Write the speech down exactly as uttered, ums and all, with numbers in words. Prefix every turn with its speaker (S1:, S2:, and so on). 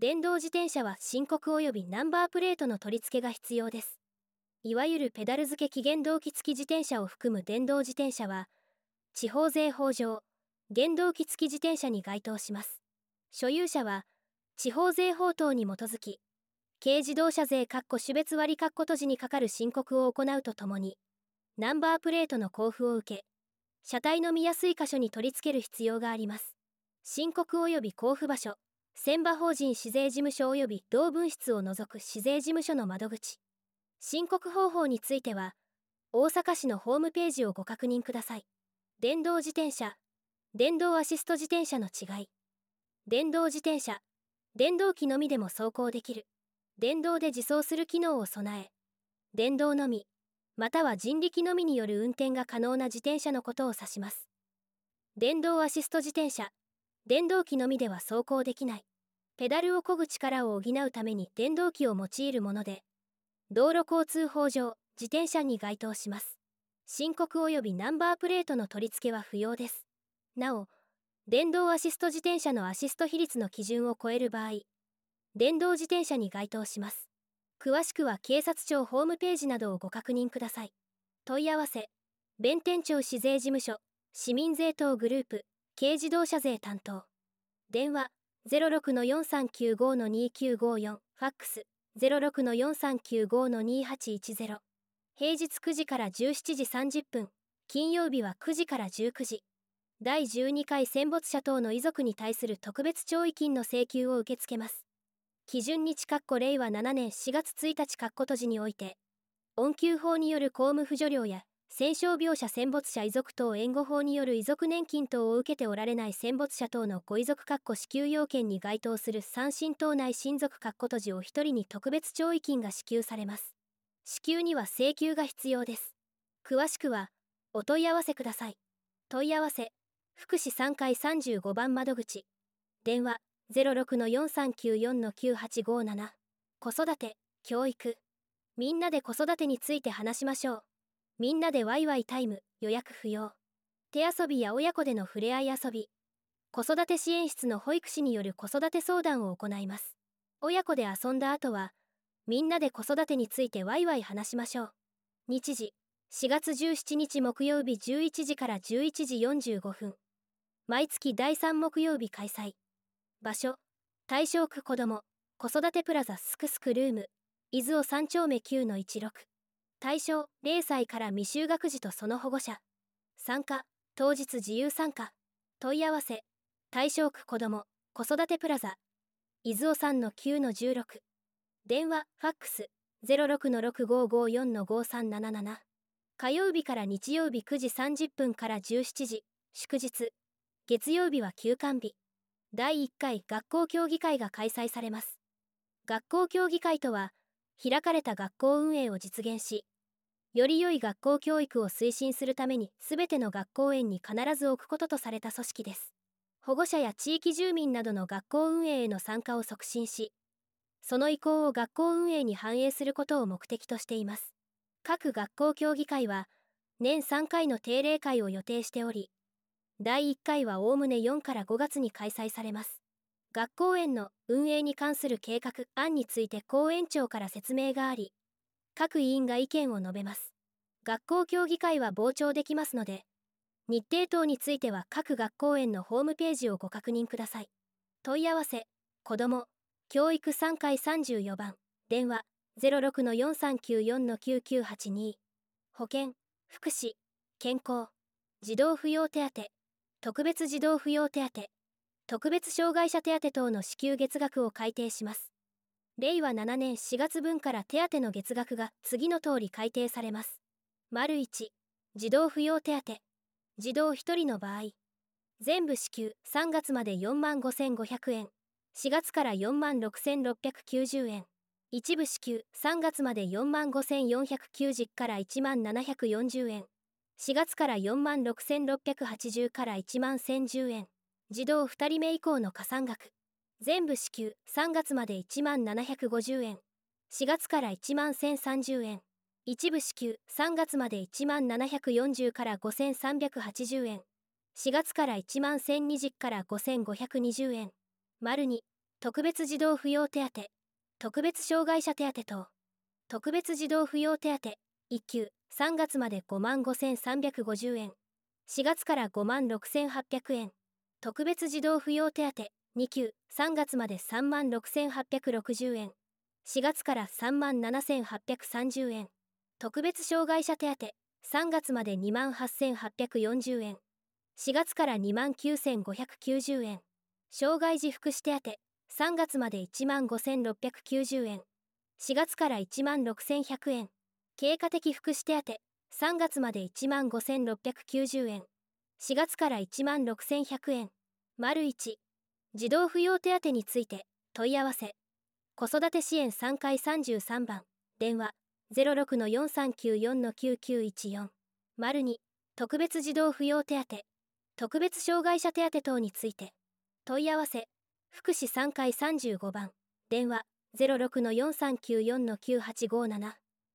S1: 電動自転車は申告及びナンバープレートの取り付けが必要です。いわゆるペダル付け期限動機付き自転車を含む電動自転車は、地方税法上、原動機付き自転車に該当します。所有者は、地方税法等に基づき、軽自動車税（種別割閉じ）にかかる申告を行うとともに、ナンバープレートの交付を受け、車体の見やすい箇所に取り付ける必要があります。申告及び交付場所、船場法人市税事務所及び同分室を除く市税事務所の窓口。申告方法については、大阪市のホームページをご確認ください。電動自転車、電動アシスト自転車の違い。電動自転車、電動機のみでも走行できる。電動で自走する機能を備え、電動のみ、または人力のみによる運転が可能な自転車のことを指します。電動アシスト自転車、電動機のみでは走行できない。ペダルを漕ぐ力を補うために電動機を用いるもので、道路交通法上、自転車に該当します。申告及びナンバープレートの取り付けは不要です。なお、電動アシスト自転車のアシスト比率の基準を超える場合、電動自転車に該当します。詳しくは警察庁ホームページなどをご確認ください。問い合わせ、弁天町市税事務所、市民税等グループ、軽自動車税担当。電話、ゼロろくのよんさんきゅうごのにきゅうごよん、ファックス、ゼロろくのよんさんきゅうごのにはちいちゼロ。平日くじからじゅうしちじさんじゅっぷん、金曜日はくじからじゅうくじ。だいじゅうにかい戦没者等の遺族に対する特別弔慰金の請求を受け付けます。基準日令和ななねんしがつついたち閉じにおいて、恩給法による公務扶助料や、戦傷病者戦没者遺族等援護法による遺族年金等を受けておられない戦没者等のご遺族支給要件に該当する三親等内親族閉じを一人に特別弔慰金が支給されます。支給には請求が必要です。詳しくは、お問い合わせください。問い合わせ、福祉さんかいさんじゅうごばん窓口。電話、ゼロろくのよんさんきゅうよんのきゅうはちごなな。子育て、教育。みんなで子育てについて話しましょう。みんなでワイワイタイム、予約不要。手遊びや親子での触れ合い遊び。子育て支援室の保育士による子育て相談を行います。親子で遊んだ後は、みんなで子育てについてワイワイ話しましょう。日時、しがつじゅうしちにち木曜日じゅういちじからじゅういちじよんじゅうごふん。毎月だいさん木曜日開催。場所、大正区子ども、子育てプラザすくすくルーム、伊豆尾さん丁目きゅうのいちろく。対象、れいさいから未就学児とその保護者。参加、当日自由参加。問い合わせ、大正区子ども、子育てプラザ、伊豆尾さんのきゅうのじゅうろく。電話、ファックス、ゼロろくのろくごごよんのごさんなななな。火曜日から日曜日くじさんじゅっぷんからじゅうしちじ、祝日。月曜日は休館日。だいいっかい学校協議会が開催されます。学校協議会とは、開かれた学校運営を実現し、より良い学校教育を推進するためにすべての学校園に必ず置くこととされた組織です。保護者や地域住民などの学校運営への参加を促進し、その意向を学校運営に反映することを目的としています。各学校協議会は、年さんかいの定例会を予定しており、だいいっかいはおおむねよんからごがつに開催されます。学校園の運営に関する計画案について校園長から説明があり、各委員が意見を述べます。学校協議会は傍聴できますので、日程等については各学校園のホームページをご確認ください。問い合わせ、子ども、教育さんかいさんじゅうよんばん、電話、ゼロろくのよんさんきゅうよんのきゅうきゅうはちに。保健、福祉、健康、児童扶養手当、特別児童扶養手当、特別障害者手当等の支給月額を改定します。れいわななねんしがつぶんから手当の月額が次の通り改定されます。いち、児童扶養手当。児童ひとりの場合、全部支給さんがつまでよんまんごせんごひゃくえん、しがつからよんまんろくせんろっぴゃくきゅうじゅうえん、一部支給さんがつまでよんまんごせんよんひゃくきゅうじゅうからいちまんななひゃくよんじゅうえん、しがつからよんまんろくせんろっぴゃくはちじゅうからいちまんせんじゅうえん、児童ふたりめ以降の加算額、全部支給さんがつまでいちまんななひゃくごじゅうえん、しがつからいちまんせんさんじゅうえん、一部支給さんがつまでいちまんななひゃくよんじゅうからごせんさんびゃくはちじゅうえん、しがつからいちまんせんにじゅうからごせんごひゃくにじゅうえん。に、 特別児童扶養手当、特別障害者手当等。特別児童扶養手当いっ級さんがつまでごまんごせんさんびゃくごじゅうえん、しがつからごまんろくせんはっぴゃくえん。特別児童扶養手当に級さんがつまでさんまんろくせんはっぴゃくろくじゅうえん、しがつからさんまんななせんはっぴゃくさんじゅうえん。特別障害者手当さんがつまでにまんはっせんはっぴゃくよんじゅうえん、しがつからにまんきゅうせんごひゃくきゅうじゅうえん。障害児福祉手当さんがつまでいちまんごせんろっぴゃくきゅうじゅうえん、しがつからいちまんろくせんひゃくえん。経過的福祉手当さんがつまでいちまんごせんろっぴゃくきゅうじゅうえん、しがつからいちまんろくせんひゃくえん。丸いち、児童扶養手当について問い合わせ。子育て支援さんかいさんじゅうさんばん、電話 ゼロろくのよんさんきゅうよんのきゅうきゅういちよん。丸に、特別児童扶養手当、特別障害者手当等について問い合わせ。福祉さんかいさんじゅうごばん、電話 ゼロろくのよんさんきゅうよんのきゅうはちごなな。